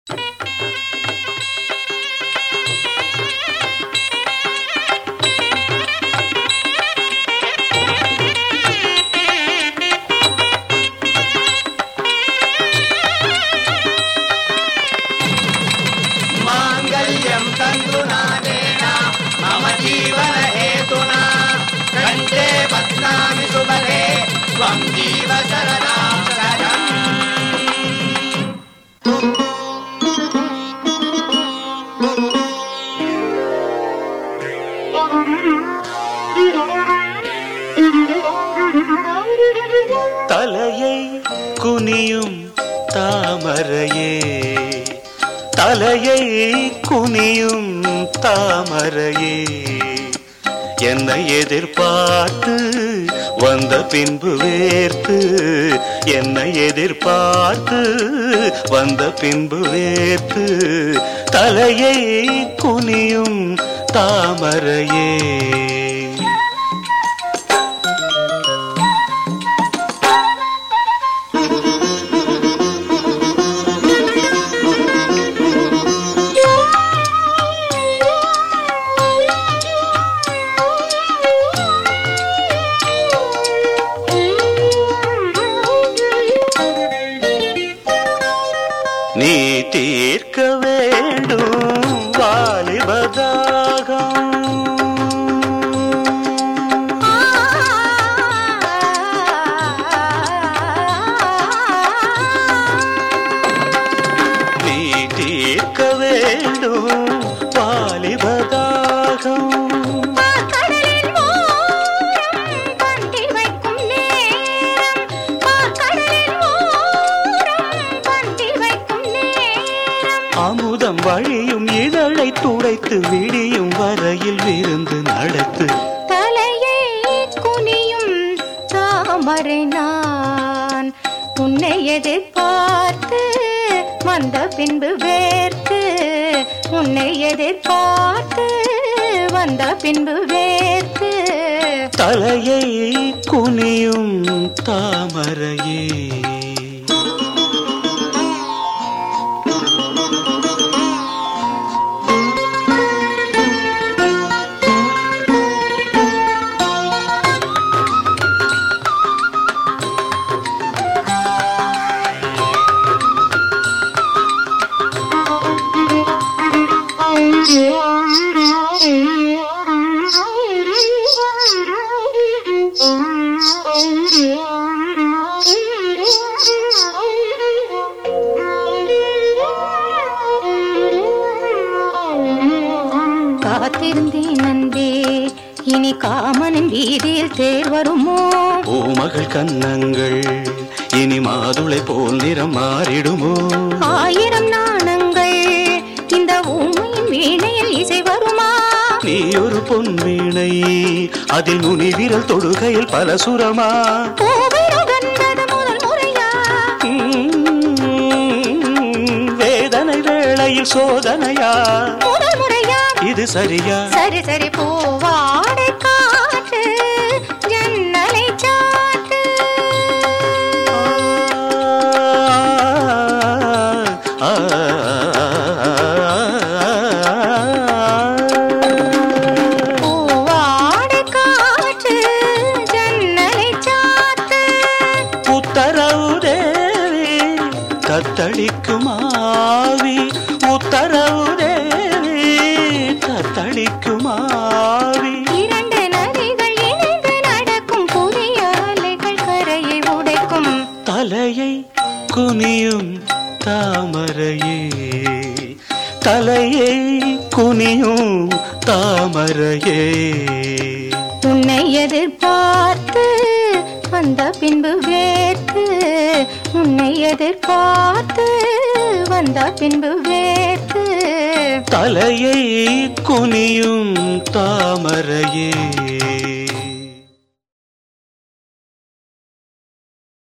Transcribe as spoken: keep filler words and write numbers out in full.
मांगल्यं तन्तुनानेन मम जीवन हेतुना कंठे बध्नामि सुभगे त्वं जीव शरणां शरणम्। தலையை குனியும் தாமரையே, தலையை குனியும் தாமரையே, என்னை எதிர்பார்த்து வந்த பின்பு வேர்த்து, என்னை எதிர்பார்த்து வந்த பின்பு வேர்த்து, தலையை குனியும் தாமரையே. நீ தீர்க்க வேண்டும் வாலிபதாகம், நீ தீர்க்க வேண்டும் வாலிபதாகம். அமுதம் வழியும் இதழை துடைத்து விடியும் வரையில் விருந்து நடத்து. தலையை குனியும் தாமரை நான் உன்னை எதிர்பார்த்து வந்த பின்பு வேர்த்து, உன்னை எதிர்பார்த்து வந்த பின்பு வேர்த்து. தலையை குனியும் தாமரையே. காத்திருந்தேன் அன்பே, இனி காமனின் வீதியில் தேர் வருமோ? பூமகள் கன்னங்கள் இனி மாதுளை போல் நிறம் மாறிடுமோ? ஆயிரம் நாணங்கள் இந்த ஊமையின் வீணையில் இசை வருமா? நீ ஒரு பொன் வீணை, அதில் நுனி விரல் தொடுகையில் பல சுரமா? முதல் முறையா? வேதனை வேளையில் சோதனையா? முதல் முறையா? இது சரியா? சரி சரி பூவாடை காற்று ஜன்னலை சாத்து. பூவாடை காற்று ஜன்னலை சாத்து. உத்தரவு தேவி தத்தளிக்கும் ஆவி, உத்தரவு தேவி தத்தளிக்கும் ஆவி. இரண்டு நதிகள் இணைந்து நடக்கும் புதிய அலைகள் கரையை உடைக்கும். தலையை குனியும் தாமரையே, தலையை குனியும் தாமரையே. உன்னை எதிர்பார்த்து வந்த பின்பு வேர்த்து, உன்னை எதிர்பார்த்து வந்த பின்பு வேர்த்து. தலையை குனியும் தாமரையே.